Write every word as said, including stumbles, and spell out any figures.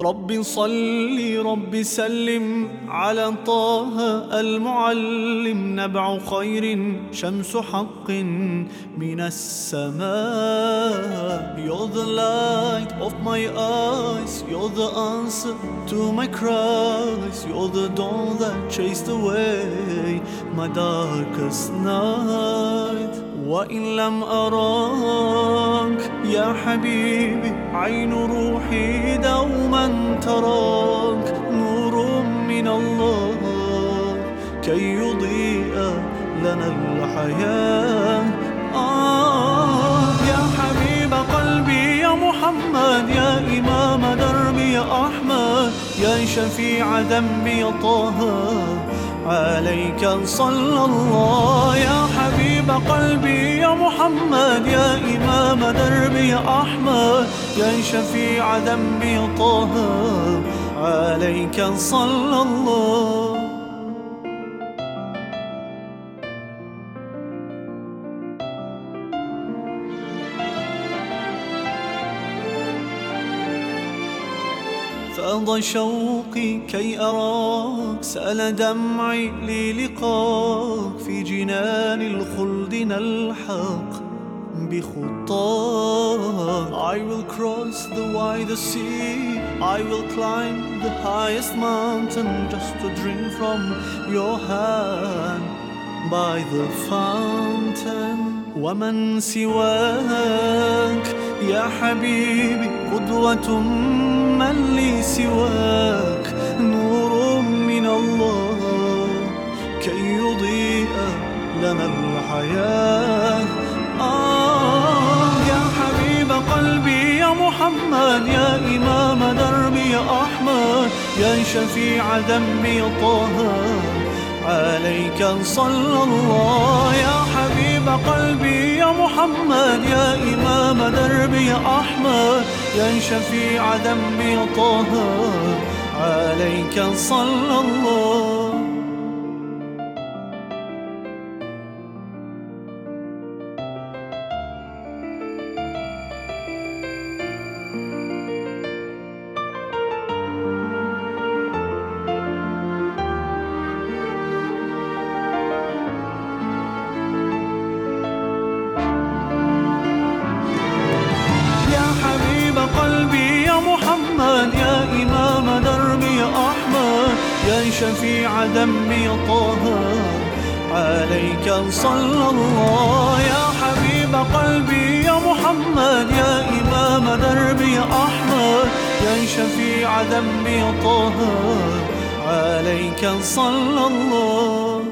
رب صل رب سلم على طه المعلم، نبع خير شمس حق من السماء. You're the light of my eyes, you're the answer to my cries, you're the dawn that chased away my darkest night. وإن لم أراك يا حبيبي عين روحي دوما تراك، نور من الله كي يضيء لنا الحياة. آه يا حبيب قلبي يا محمد، يا إمام دربي يا أحمد، يا شفيع ذنبي يا طه عليك صلى الله. يا حبيب قلبي يا محمد، يا إمام دربي يا أحمد، يا شفيع ذنبي يا طه عليك صلى الله. فاض شوقي كي أراك، سأل دمعي للقاك، في جنان الخلد نلحق بخطاك. I will cross the widest sea, I will climb the highest mountain, just to drink from your hand by the fountain. ومن سواك يا حبيبي قدوة، من لي سواك نور من الله كي يضيء لنا الحياة. آه يا حبيب قلبي يا محمد، يا إمام دربي يا أحمد، يا شفيع ذنبي يا طه عليك صلى الله. يا حبيب قلبي يا محمد، يا إمام دربي يا أحمد، يا شفيع ذنبي يا طه عليك صلى الله. قلبي يا محمد، يا إمام دربي يا أحمد، يا شفيع ذنبي يا طه عليك صلى الله. يا حبيب قلبي يا محمد، يا إمام دربي يا أحمد، يا شفيع ذنبي يا طه عليك صلى الله.